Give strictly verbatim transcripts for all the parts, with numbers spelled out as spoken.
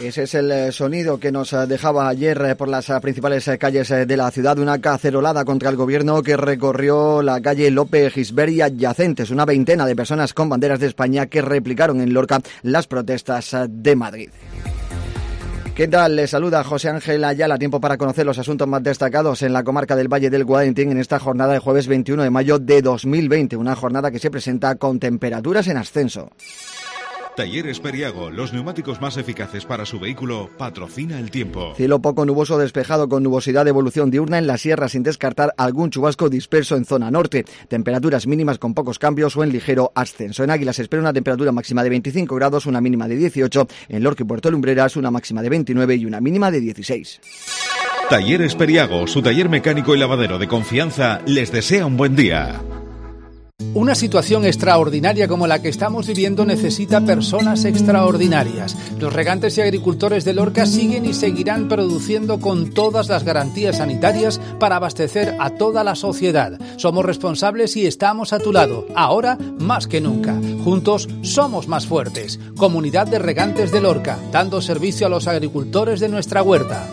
Ese es el sonido que nos dejaba ayer por las principales calles de la ciudad, una cacerolada contra el gobierno que recorrió la calle Lope Gisbert y adyacentes, una veintena de personas con banderas de España que replicaron en Lorca las protestas de Madrid. ¿Qué tal? Les saluda José Ángel Ayala. Tiempo para conocer los asuntos más destacados en la comarca del Valle del Guadalentín en esta jornada de jueves veintiuno de mayo de dos mil veinte. Una jornada que se presenta con temperaturas en ascenso. Talleres Periago, los neumáticos más eficaces para su vehículo, patrocina el tiempo. Cielo poco nuboso despejado con nubosidad de evolución diurna en la sierra sin descartar algún chubasco disperso en zona norte. Temperaturas mínimas con pocos cambios o en ligero ascenso. En Águila se espera una temperatura máxima de veinticinco grados, una mínima de dieciocho. En Lorca y Puerto Lumbreras una máxima de veintinueve y una mínima de dieciséis. Talleres Periago, su taller mecánico y lavadero de confianza, les desea un buen día. Una situación extraordinaria como la que estamos viviendo necesita personas extraordinarias. Los regantes y agricultores de Lorca siguen y seguirán produciendo con todas las garantías sanitarias para abastecer a toda la sociedad. Somos responsables y estamos a tu lado, ahora más que nunca. Juntos somos más fuertes. Comunidad de Regantes de Lorca, dando servicio a los agricultores de nuestra huerta.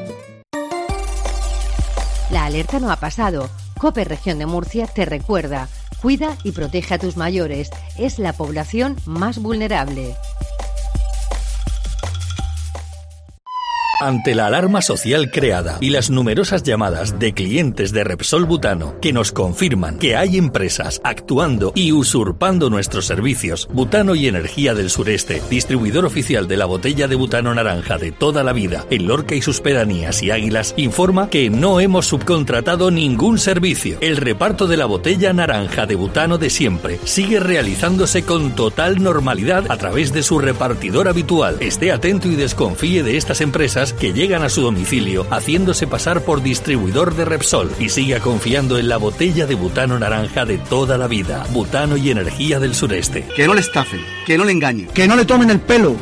La alerta no ha pasado. COPE Región de Murcia te recuerda. Cuida y protege a tus mayores. Es la población más vulnerable. Ante la alarma social creada y las numerosas llamadas de clientes de Repsol Butano que nos confirman que hay empresas actuando y usurpando nuestros servicios, Butano y Energía del Sureste, distribuidor oficial de la botella de butano naranja de toda la vida en Lorca y sus pedanías y Águilas, informa que no hemos subcontratado ningún servicio. El reparto de la botella naranja de butano de siempre sigue realizándose con total normalidad a través de su repartidor habitual. Esté atento y desconfíe de estas empresas que llegan a su domicilio haciéndose pasar por distribuidor de Repsol y siga confiando en la botella de butano naranja de toda la vida. Butano y Energía del Sureste. Que no le estafen, que no le engañen, que no le tomen el pelo.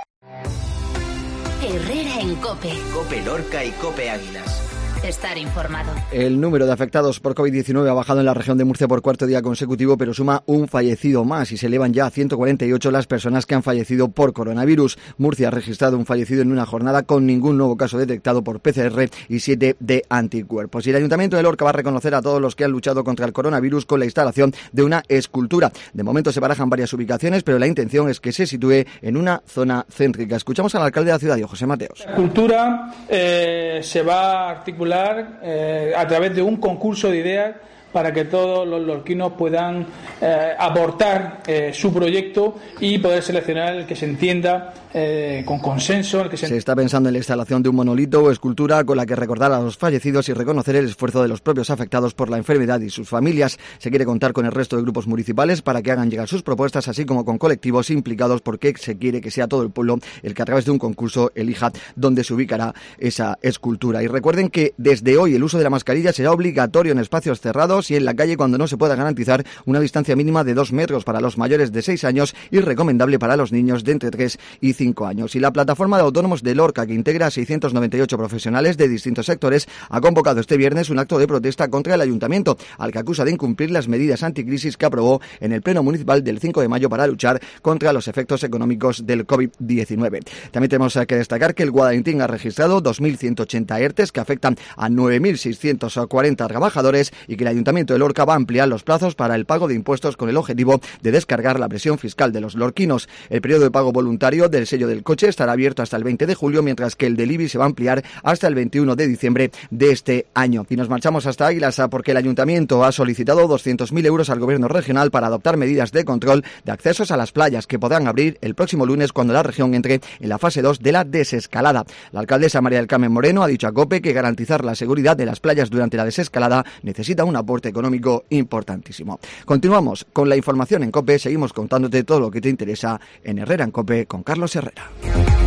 Herrera en COPE. COPE Lorca y COPE Águilas. Estar informado. El número de afectados por COVID diecinueve ha bajado en la región de Murcia por cuarto día consecutivo, pero suma un fallecido más y se elevan ya a ciento cuarenta y ocho las personas que han fallecido por coronavirus. Murcia ha registrado un fallecido en una jornada con ningún nuevo caso detectado por P C R y siete de anticuerpos. Y el Ayuntamiento de Lorca va a reconocer a todos los que han luchado contra el coronavirus con la instalación de una escultura. De momento se barajan varias ubicaciones, pero la intención es que se sitúe en una zona céntrica. Escuchamos al alcalde de la ciudad, José Mateos. La escultura eh, se va a articular Eh, a través de un concurso de ideas para que todos los lorquinos puedan eh, aportar eh, su proyecto y poder seleccionar el que se entienda eh, con consenso. El que se... se está pensando en la instalación de un monolito o escultura con la que recordar a los fallecidos y reconocer el esfuerzo de los propios afectados por la enfermedad y sus familias. Se quiere contar con el resto de grupos municipales para que hagan llegar sus propuestas, así como con colectivos implicados, porque se quiere que sea todo el pueblo el que a través de un concurso elija dónde se ubicará esa escultura. Y recuerden que desde hoy el uso de la mascarilla será obligatorio en espacios cerrados y en la calle cuando no se pueda garantizar una distancia mínima de dos metros para los mayores de seis años y recomendable para los niños de entre tres y cinco años. Y la plataforma de autónomos de Lorca, que integra a seiscientos noventa y ocho profesionales de distintos sectores, ha convocado este viernes un acto de protesta contra el ayuntamiento, al que acusa de incumplir las medidas anticrisis que aprobó en el pleno municipal del cinco de mayo para luchar contra los efectos económicos del COVID diecinueve. También tenemos que destacar que el Guadalentín ha registrado dos mil ciento ochenta ERTES que afectan a nueve mil seiscientos cuarenta trabajadores y que el ayuntamiento de Lorca va a ampliar los plazos para el pago de impuestos con el objetivo de descargar la presión fiscal de los lorquinos. El periodo de pago voluntario del sello del coche estará abierto hasta el veinte de julio, mientras que el del I B I se va a ampliar hasta el veintiuno de diciembre de este año. Y nos marchamos hasta Águilas porque el ayuntamiento ha solicitado doscientos mil euros al gobierno regional para adoptar medidas de control de accesos a las playas que podrán abrir el próximo lunes cuando la región entre en la fase dos de la desescalada. La alcaldesa María del Carmen Moreno ha dicho a COPE que garantizar la seguridad de las playas durante la desescalada necesita un aporte económico importantísimo. Continuamos con la información en COPE, seguimos contándote todo lo que te interesa en Herrera en COPE con Carlos Herrera.